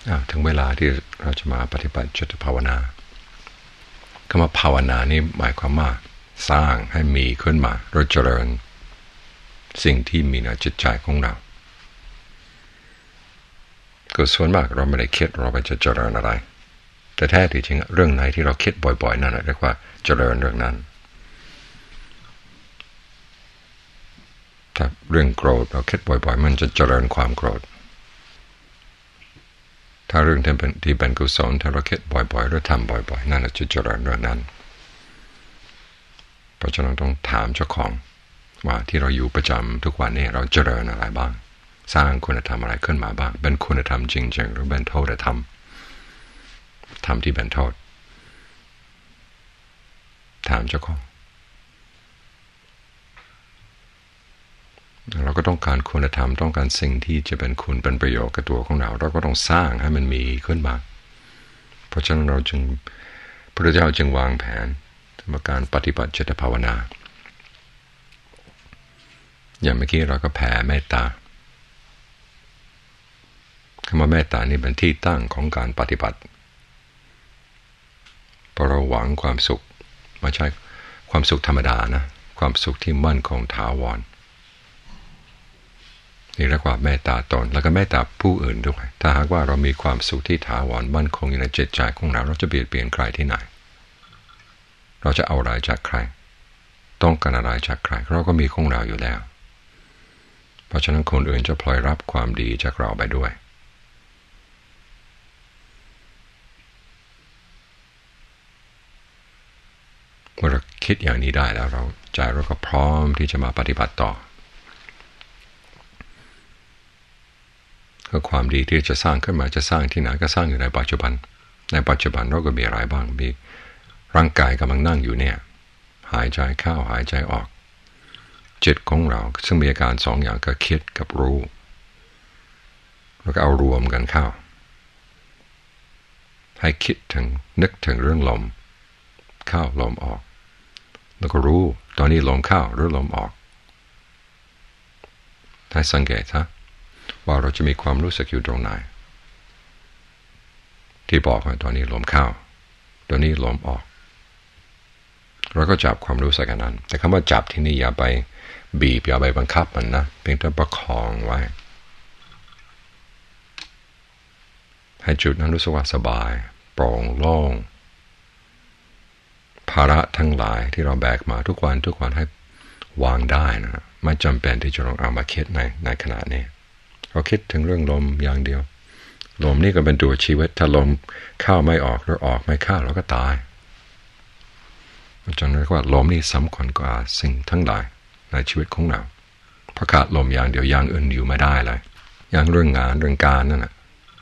ถึงเวลาที่เราจะมาปฏิบัติจิตภาวนาคำว่าภาวนานี่หมายความว่าสร้างให้มีขึ้นมาโดยเจริญสิ่งที่มีในจิตใจของเราก็ส่วนมากเราไม่ได้คิดเราไปจะเจริญอะไรแต่แท้ที่จริงเรื่องไหนที่เราคิดบ่อยๆนั่นเรียกว่าเจริญเรื่องนั้นถ้าเรื่องโกรธเราคิดบ่อยๆมันจะเจริญความโกรธถ้าเรื่องที่เป็นกุศลถ้าเราคิดบ่อยๆหรือทำบ่อยๆนั่นจะเจริญเรื่องนั้นเพราะฉะนั้นต้องถามเจ้าของว่าที่เราอยู่ประจำทุกวันนี้เราเจริญอะไรบ้างสร้างคุณธรรมอะไรขึ้นมาบ้างเป็นคุณธรรมจริงๆหรือเป็นโทษธรรมธรรมที่เป็นโทษถามเจ้าของเราก็ต้องการคุณธรรมต้องการสิ่งที่จะเป็นคุณเป็นประโยชน์กับตัวของเราเราก็ต้องสร้างให้มันมีขึ้นมาเพราะฉะนั้นเราจึงพระเจ้าจึงวางแผนสำหรับการปฏิบัติจิตภาวนาอย่างเมื่อกี้เราก็แผ่เมตตาคำว่าเมตตานี่เป็นที่ตั้งของการปฏิบัติเพราะเราหวังความสุขไม่ใช่ความสุขธรรมดานะความสุขที่มั่นคงถาวรนี่เรียกว่าเมตตาตนแล้วก็เมตตาผู้อื่นด้วยถ้าหากว่าเรามีความสุขที่ถาวรมั่นคงอยู่ในจิตใจของเราเราจะเบียดเบียนใครที่ไหนเราจะเอาอะไรจากใครต้องการอะไรจากใครเราก็มีของเราอยู่แล้วเพราะฉะนั้นคนอื่นจะพลอยรับความดีจากเราไปด้วยเมื่อเราคิดอย่างนี้ได้แล้วเราใจเราก็พร้อมที่จะมาปฏิบัติต่อก็ความดีที่จะสร้างขึ้นมาจะสร้างที่ไหนก็สร้างอยู่ในปัจจุบันในปัจจุบันเราก็มีอะไรบ้างมีร่างกายกำลังนั่งอยู่เนี่ยหายใจเข้าหายใจออกจิตของเราซึ่งมีอาการสองอย่างก็คิดกับรู้แล้วก็เอารวมกันเข้าให้คิดถึงนึกถึงเรื่องลมเข้าลมออกแล้วก็รู้ตอนนี้ลมเข้าหรือลมออกให้สังเกตซะว่าเราจะมีความรู้สึกอยู่ตรงไหนที่บอกว่าตอนนี้ลมเข้าตอนนี้ลมออกเราก็จับความรู้สึกนั้นแต่คำว่าจับที่นี่อย่าไปบีบอย่าไปบังคับมันนะเพียงแต่ประคองไว้ให้จุดนั้นรู้สึกว่าสบายโปร่งโล่งภาระทั้งหลายที่เราแบกมาทุกวันให้วางได้นะไม่จำเป็นที่จะต้องเอามาคิดในขณะนี้เราคิดถึงเรื่องลมอย่างเดียวลมนี่ก็เป็นตัวชีวิตถ้าลมเข้าไม่ออกหรือออกไม่เข้าเราก็ตายจนเรียกว่าลมนี่สำคัญกว่าสิ่งทั้งหลายในชีวิตของเราเพราะขาดลมอย่างเดียวอย่างอื่นอยู่ไม่ได้เลยอย่างเรื่องงานเรื่องการนั่นแหละ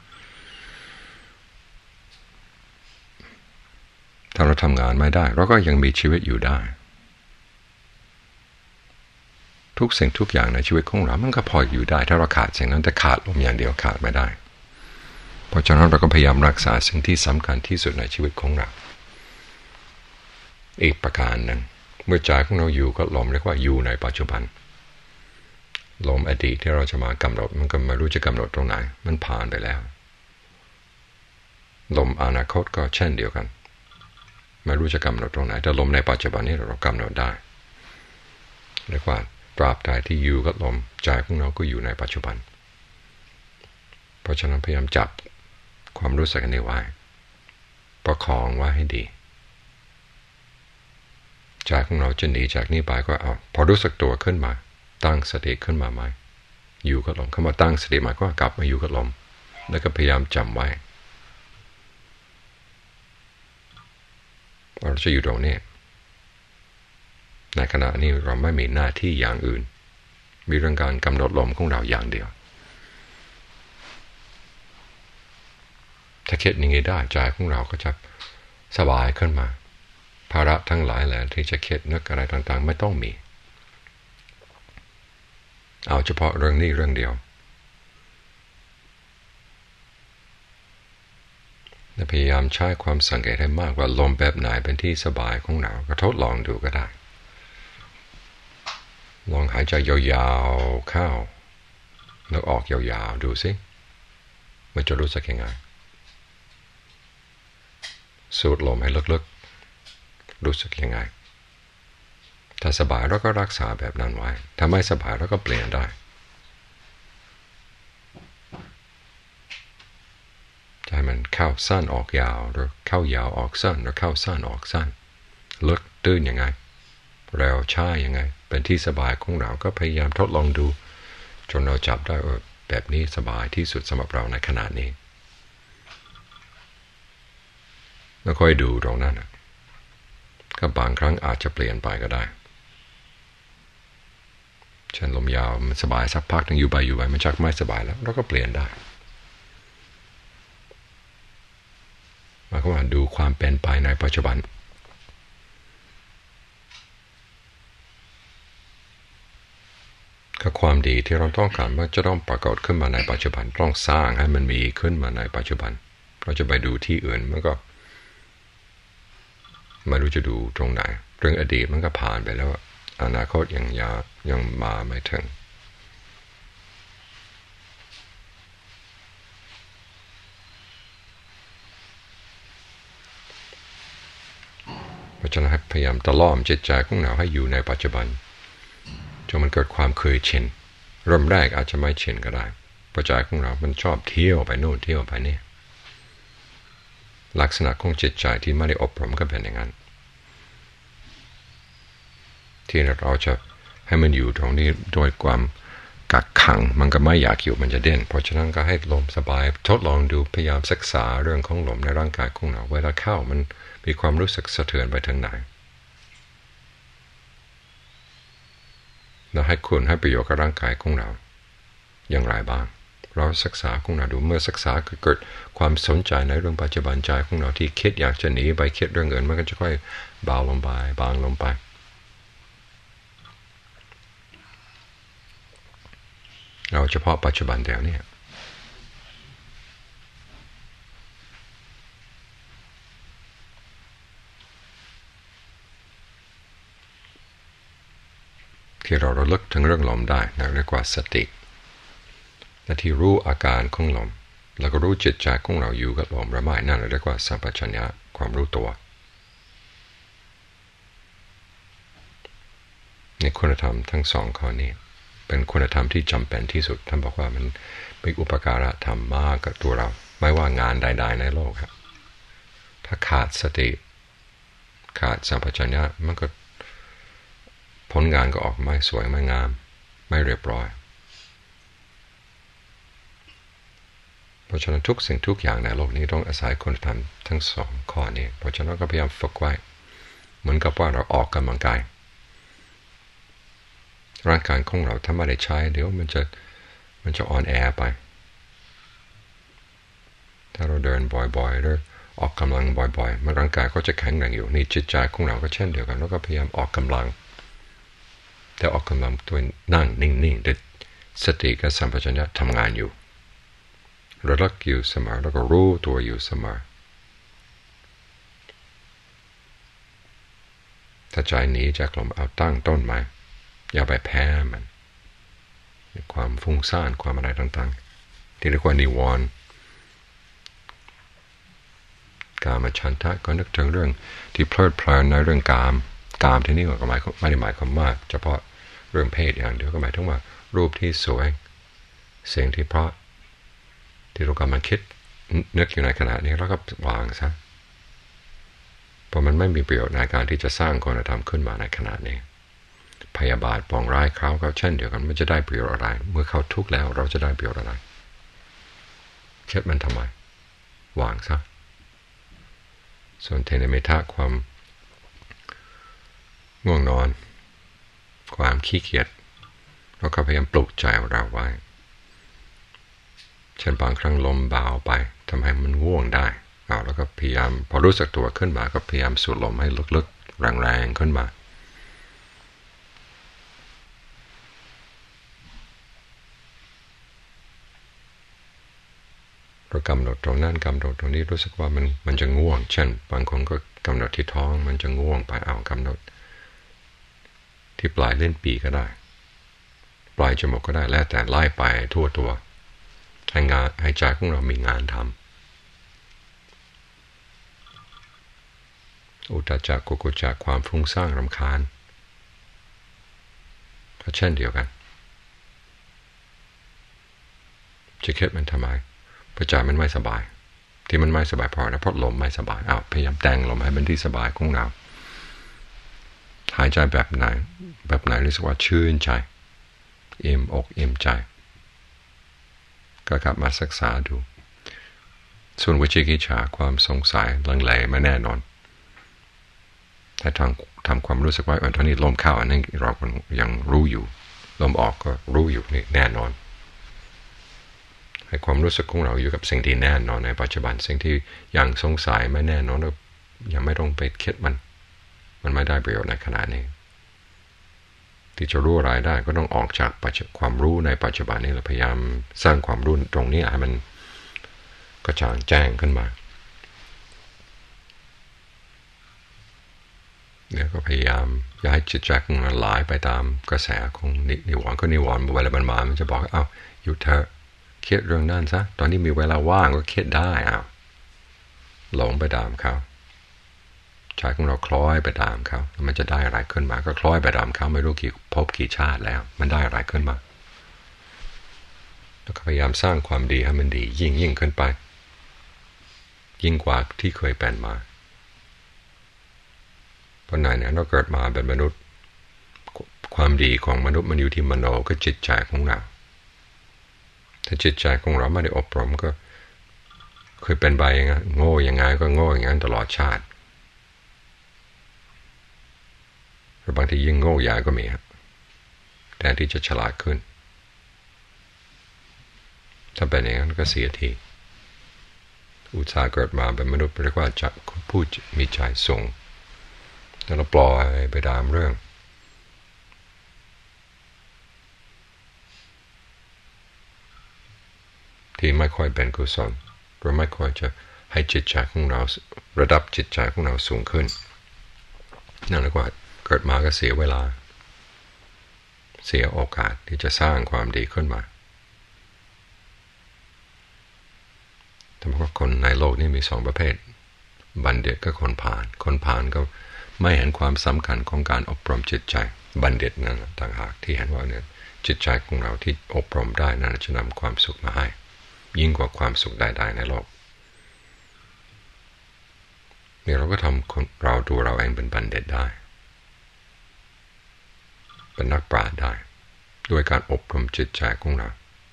ถ้าเราทำงานไม่ได้เราก็ยังมีชีวิตอยู่ได้ทุกสิ่งทุกอย่างในชีวิตของเรามันก็พออยู่ได้ถ้าเราขาดสิ่งนั้นแต่ขาดลมอย่างเดียวขาดไม่ได้เพราะฉะนั้นเราก็พยายามรักษาสิ่งที่สำคัญที่สุดในชีวิตของเราอีกประการหนึ่งเมื่อใจของเราอยู่กับลมเรียกว่าอยู่ในปัจจุบันลมอดีตที่เราจะมากำหนดมันก็ไม่รู้จะกำหนดตรงไหนมันผ่านไปแล้วลมอนาคตก็เช่นเดียวกันไม่รู้จะกำหนดตรงไหนแต่ลมในปัจจุบันนี้เรากำหนดได้เรียกว่าตราบใดที่อยู่กับลมใจของเราก็อยู่ในปัจจุบันเพราะฉะนั้นพยายามจับความรู้สึกนี้ไว้ประคองไว้ให้ดีใจของเราจะหนีจากนี้ไปก็เอาพอรู้สึกตัวขึ้นมาตั้งสติขึ้นมาใหม่อยู่กับลมคำว่าตั้งสติหมายก็กลับมาอยู่กับลมแล้วก็พยายามจำไว้เราจะอยู่ตรงนี้ในขณะนี้เราไม่มีหน้าที่อย่างอื่นมีเรื่องการกำหนดลมของเราอย่างเดียวถ้าคิดอย่างนี้ได้ใจของเราก็จะสบายขึ้นมาภาระทั้งหลายแหละที่จะคิดนึกอะไรต่างๆไม่ต้องมีเอาเฉพาะเรื่องนี้เรื่องเดียวพยายามใช้ความสังเกตให้มากว่าลมแบบไหนเป็นที่สบายของเราก็ทดลองดูก็ได้ลองหายใจยาวๆเข้าแล้วออกยาวๆดูสิมันจะรู้สึกยังไงสูดลมให้ลึกๆรู้สึกยังไงถ้าสบายเราก็รักษาแบบนั้นไว้ถ้าไม่สบายเราก็เปลี่ยนได้จะให้มันเข้าสั้นออกยาวหรือเข้ายาวออกสั้นหรือเข้าสั้นออกสั้นลึกตื้นยังไงเร็วช้ายังไงเป็นที่สบายของเราก็พยายามทดลองดูจนเราจับได้แบบนี้สบายที่สุดสำหรับเราในขณะนี้แล้วค่อยดูตรงนั้นก็บางครั้งอาจจะเปลี่ยนไปก็ได้เช่นลมยาวมันสบายสักพักนึงอยู่ไปมันชักไม่สบายแล้วเราก็เปลี่ยนได้หมายความว่าดูความเป็นไปในปัจจุบันก็ความดีที่เราต้องการมันจะต้องปรากฏขึ้นมาในปัจจุบันต้องสร้างให้มันมีขึ้นมาในปัจจุบันเราจะไปดูที่อื่นมันก็ไม่รู้จะดูตรงไหนเรื่องอดีตมันก็ผ่านไปแล้วอนาคตยังมาไม่ถึงเพราะฉะนั้นพยายามตะล่อมจิตใจของเราให้อยู่ในปัจจุบันจนมันเกิดความเคยชินเริ่มแรกอาจจะไม่ชินก็ได้ปัจจัยของเรามันชอบเที่ยวไปโน่นเที่ยวไปนี่ลักษณะของจิตใจที่ไม่ได้อบรมก็เป็นอย่างนั้นที่เราจะให้มันอยู่ตรงนี้โดยความกักขังมันก็ไม่อยากอยู่มันจะเด่นเพราะฉะนั้นก็ให้ลมสบายทดลองดูพยายามศึกษาเรื่องของลมในร่างกายของเราเวลาเข้ามันมีความรู้สึกสะเทือนไปทางไหนแล้วให้คุณให้ประโยชน์กับร่างกายของเราอย่างไรบ้างเราศึกษาของเราดูเมื่อศึกษาเกิดความสนใจในเรื่องปัจจุบันใจของเราที่คิดอยากจะหนีไปคิดเรื่องอื่นมันก็จะค่อยเบาลงไปบางลงไปเราเฉพาะปัจจุบันเดียวนี่ที่เราระลึกถึงเรื่องลมได้นะเรียกว่าสติและที่รู้อาการของลมแล้วก็รู้จิตใจของเราอยู่กับลมหรือไม่นั่นเรียกว่าสัมปชัญญะความรู้ตัวในคุณธรรมทั้งสองข้อนี้เป็นคุณธรรมที่จำเป็นที่สุดท่านบอกว่ามันเป็นอุปการะธรรมมากกับตัวเราไม่ว่างานใดๆในโลกครับถ้าขาดสติขาดสัมปชัญญะมันก็ผลงานก็ออกไม่สวยไม่งามไม่เรียบร้อยเพราะฉะนั้นทุกสิ่งทุกอย่างในโลกนี้ต้องอาศัยคุณธรรมทั้งสองข้อนี้เพราะฉะนั้นก็พยายามฝึกไว้เหมือนกับว่าเราออกกำลังกายร่างกายของเราถ้าไม่ได้ใช้เดี๋ยวมันจะอ่อนแอไปถ้าเราเดินบ่อยๆหรือออกกำลังบ่อยๆมันร่างกายก็จะแข็งแรงอยู่นี่จิตใจของเราก็เช่นเดียวกันแล้วก็พยายามออกกำลังแต่ออกกำลังตัวนั่งนิ่งๆแต่สติกับสัมปชัญญะทำงานอยู่ระลึกอยู่เสมอแล้วก็รู้ตัวอยู่เสมอถ้าใจหนีจากลมเอาตั้งต้นมาอย่าไปแพ้มันความฟุ้งซ่านความอะไรต่างๆที่เรียกว่านิวรณ์กามฉันทะก็นึกถึงเรื่องที่เพลิดเพลินในเรื่องกามที่นี่ก็ไม่ได้หมายความว่าเฉพาะเรื่องเพศอย่างเดียวก็หมายถึงว่ารูปที่สวยเสียงที่เพราะที่เรากำลังคิดนึกอยู่ในขณะนี้แล้วก็วางซะเพราะมันไม่มีประโยชน์ในการที่จะสร้างคุณธรรมขึ้นมาในขณะนี้พยาบาทปองร้ายเขาก็เช่นเดียวกันมันจะได้ประโยชน์อะไรเมื่อเขาทุกข์แล้วเราจะได้ประโยชน์อะไรเช็ดมันทำไมวางซะส่วนเทนเมทะความง่วงนอนความขี้เกียจเราก็พยายามปลุกใจเราไว้เช่นบางครั้งลมเบาไปทำให้มันง่วงได้แล้วก็พยายามพอรู้สึกตัวขึ้นมาก็พยายามสูดลมให้ลึกๆแรงๆขึ้นมาเรากำหนดตรงนั้นกำหนดตรงนี้รู้สึกว่ามันจะง่วงเช่นบางคนก็กำหนดที่ท้องมันจะง่วงไปกำหนดที่ปลายเล่นปีก็ได้ปลายจมูกก็ได้แล้วแต่ไล่ไปทั่วตัวให้ใจของเรามีงานทอุทธัจจะกุกุจจะความฟุ้งซ่านรำคาญก็เช่นเดียวกันจะคิดมันทำไมเพราะใจมันไม่สบายที่มันไม่สบายเพราะลมไม่สบายพยายามแต่งลมให้เป็นที่สบายของเราหายใจแบบไหนรู้สึกว่าชื่นใจอิ่มอกอิ่มใจก็กลับมาศึกษาดูส่วนวิจิกิจฉาความสงสัยลังเลไม่แน่นอนแต่ทำความรู้สึกว่าตอนนี้ลมเข้าอันนั้นเรายังรู้อยู่ลมออกก็รู้อยู่นี่แน่นอนให้ความรู้สึกของเราอยู่กับสิ่งที่แน่นอนในปัจจุบันสิ่งที่ยังสงสัยไม่แน่นอนเรายังไม่ต้องไปคิดมันไม่ได้ประโยชน์ในขณะนี้ที่จะรู้อะไรได้ก็ต้องออกจากความรู้ในปัจจุบันนี้เราพยายามสร้างความรู้ตรงนี้ให้มันกระจ่างแจ้งขึ้นมาเนี่ยก็พยายามอย่าให้จิตใจของเราไหลไปตามกระแสของนิวรณ์ก็นิวรณ์เวลามันจะบอกหยุดเถอะคิดเรื่องนั้นซะตอนนี้มีเวลาว่างก็คิดได้หลงไปตามเขาใจของเราคล้อยไปตามเขามันจะได้อะไรขึ้นมาก็คล้อยไปตามเขาไม่รู้กี่ชาติแล้วมันได้อะไรขึ้นมาแล้วก็พยายามสร้างความดีให้มันดียิ่งขึ้นไปยิ่งกว่าที่เคยเป็นมาเพราะไหนเราเกิดมาเป็นมนุษย์ความดีของมนุษย์มันอยู่ที่มโนก็จิตใจของเราถ้าจิตใจของเราไม่ได้อบรมก็เคยเป็นไปอย่างนั้นโง่ยังไงก็โง่อย่างนั้นตลอดชาติหรือบางทียิ่งโง่ใหญ่ก็มีครับแทนที่จะฉลาดขึ้นถ้าเป็นอย่างนั้นก็เสียทีอุตส่าห์เกิดมาเป็นมนุษย์เรียกว่าจะผู้มีใจสูงแต่เราปล่อยไปตามเรื่องที่ไม่ค่อยเป็นกุศลหรือไม่ค่อยจะให้จิตใจของเราระดับจิตใจของเราสูงขึ้นนั่นเรียกว่าเกิดมาก็เสียเวลาเสียโอกาสที่จะสร้างความดีขึ้นมาแต่ว่าคนในโลกนี้มี2ประเภทบัณฑิตก็คนผ่านก็ไม่เห็นความสำคัญของการอบรมจิตใจบัณฑิตนั่นต่างหากที่เห็นว่าเนี่ยจิตใจของเราที่อบรมได้นั้นจะนำความสุขมาให้ยิ่งกว่าความสุขใดๆในโลกนี่เราก็ทำเราดูเราเองเป็นบัณฑิตได้เป็นนักปราชญ์ได้ด้วยการอบรมจิตใจของเรา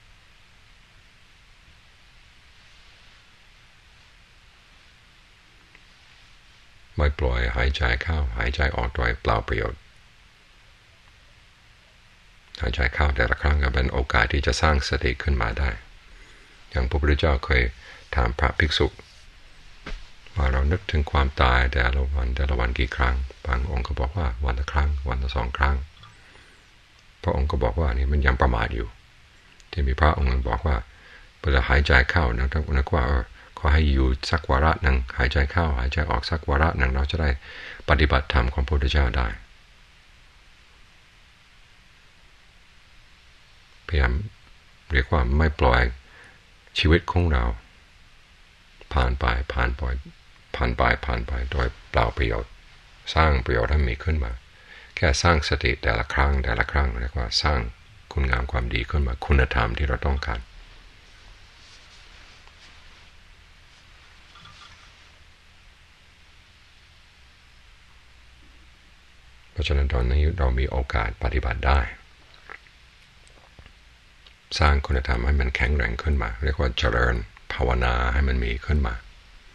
ไม่ปล่อยหายใจเข้าหายใจออกโดยเปล่าประโยชน์หายใจเข้าแต่ละครั้งก็เป็นโอกาสที่จะสร้างสติขึ้นมาได้อย่างพระพุทธเจ้าเคยถามพระภิกษุว่าเรานึกถึงความตายแต่ละวันกี่ครั้งบางองค์ก็บอกว่าวันละครั้งวันละ2 ครั้งพระองค์ก็บอกว่านี่มันยังประมาทอยู่ที่มีพระองค์นึงบอกว่าเวลาหายใจเข้านะท่านนึกว่าขอให้อยู่สักวาระหนึ่งหายใจเข้าหายใจออกสักวาระหนึ่งเราจะได้ปฏิบัติธรรมของพระพุทธเจ้าได้พยายามเรียกว่าไม่ปล่อยชีวิตของเราผ่านไปโดยเปล่าประโยชน์สร้างประโยชน์ให้มีขึ้นมาแค่สร้างสติแต่ละครั้งเรียกว่าสร้างคุณงามความดีขึ้นมาคุณธรรมที่เราต้องการเพราะฉะนั้นตอนนี้เรามีโอกาสปฏิบัติได้สร้างคุณธรรมให้มันแข็งแรงขึ้นมาเรียกว่าเจริญภาวนาให้มันมีขึ้นมา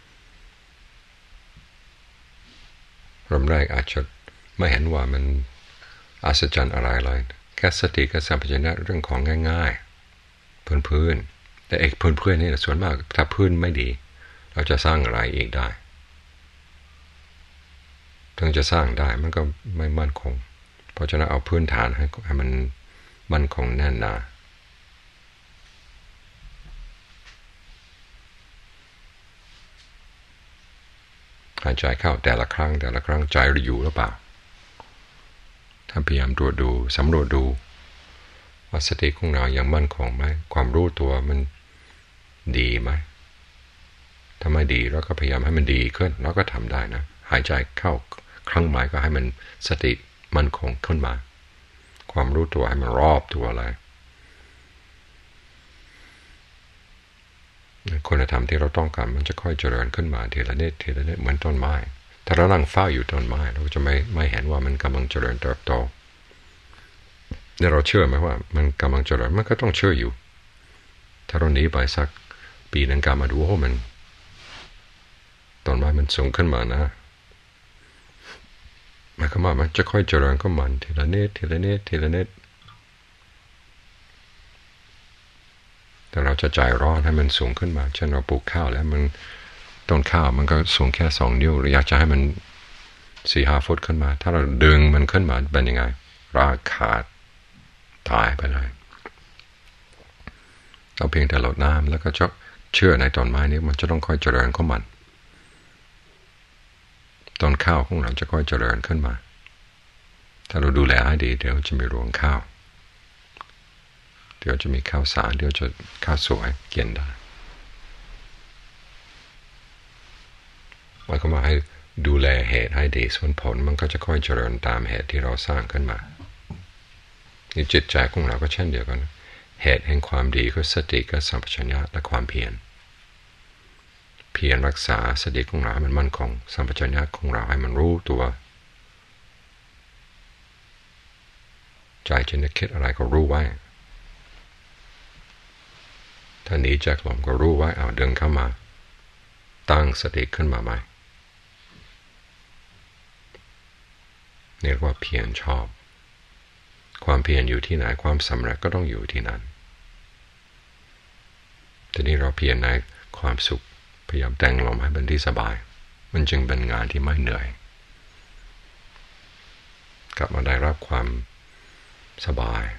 เริ่มแรกอาจจะไม่เห็นว่ามันอัศจรรย์อะไรเลยแค่สติกับสัมปชัญญะเรื่องของง่ายๆพื้นแต่พื้นนี่ส่วนมากถ้าพื้นไม่ดีเราจะสร้างอะไรอีกได้ถึงจะสร้างได้มันก็ไม่มั่นคงเพราะฉะนั้นเอาพื้นฐานให้มันมั่นคงแน่นหนาหายใจเข้าแต่ละครั้งใจเราอยู่หรือเปล่าถ้าพยายามตรวจดูสำรวจดูว่าสติของเรายังมั่นคงไหมความรู้ตัวมันดีไหมถ้าไม่ดีเราก็พยายามให้มันดีขึ้นเราก็ทำได้นะหายใจเข้าครั้งใหม่ก็ให้มันสติมั่นคงขึ้นมาความรู้ตัวให้มันรอบตัวเลยคุณธรรมที่เราต้องการมันจะค่อยเจริญขึ้นมาทีละนิดทีละนิดเหมือนต้นไม้ถ้าเรานั่งเฝ้าอยู่ต้นไม้เราจะไม่เห็นว่ามันกำลังเจริญเติบโตเนี่ยเราเชื่อไหมว่ามันกำลังเจริญมันก็ต้องเชื่ออยู่ถ้าเราหนีไปสักปีนึงกลับมาดูโอ้มันต้นไม้มันสูงขึ้นมานะหมายความว่ามันจะค่อยเจริญขึ้นมาทีละนิดทีละนิดทีละนิดแต่เราจะใจร้อนให้มันสูงขึ้นมาเช่นเราปลูกข้าวแล้วมันต้นข้าวมันก็สูงแค่2 นิ้วเราอยากจะให้มัน4-5 ฟุตขึ้นมาถ้าเราดึงมันขึ้นมาเป็นยังไงรากขาดตายไปเลยเราเพียงแต่ลดน้ำแล้วก็จะเชื่อในต้นไม้นี้มันจะต้องค่อยเจริญของมันต้นข้าวของเราจะค่อยเจริญขึ้นมาถ้าเราดูแลให้ดีเดี๋ยวจะมีรวงข้าวเดี๋ยวจะมีข้าวสารเดี๋ยวจะข้าวสวยกินได้หมายความว่าให้ดูแลเหตุให้ดีส่วนผลมันก็จะค่อยเจริญตามเหตุที่เราสร้างขึ้นมาในจิตใจของเราก็เช่นเดียวกันเหตุแห่งความดีคือสติกับสัมปชัญญะและความเพียรรักษาสติของเราให้มันมั่นคงสัมปชัญญะของเราให้มันรู้ตัวใจจะนึกคิดอะไรก็รู้ไว้ถ้าหนีจากลมก็รู้ไว้เอาเดินเข้ามาตั้งสติขึ้นมาใหม่เรียกว่าเพียรชอบความเพียรอยู่ที่ไหนความสำเร็จก็ต้องอยู่ที่นั้นทีนี้เราเพียรในความสุขพยายามแต่งลมให้เป็นที่สบายมันจึงเป็นงานที่ไม่เหนื่อยกลับมาได้รับความสบาย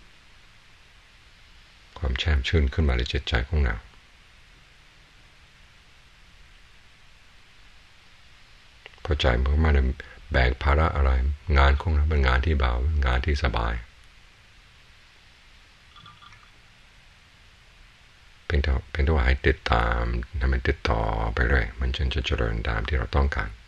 ความแช่มชื่นขึ้นมาในจิตใจของเราพอใจมันก็ไม่ได้แบกภาระอะไรงานของเราเป็นงานที่เบางานที่สบายเป็นตัวให้ติดตามทำให้ติดต่อไปเรื่อยมันจึงจะเจริญตามที่เราต้องการ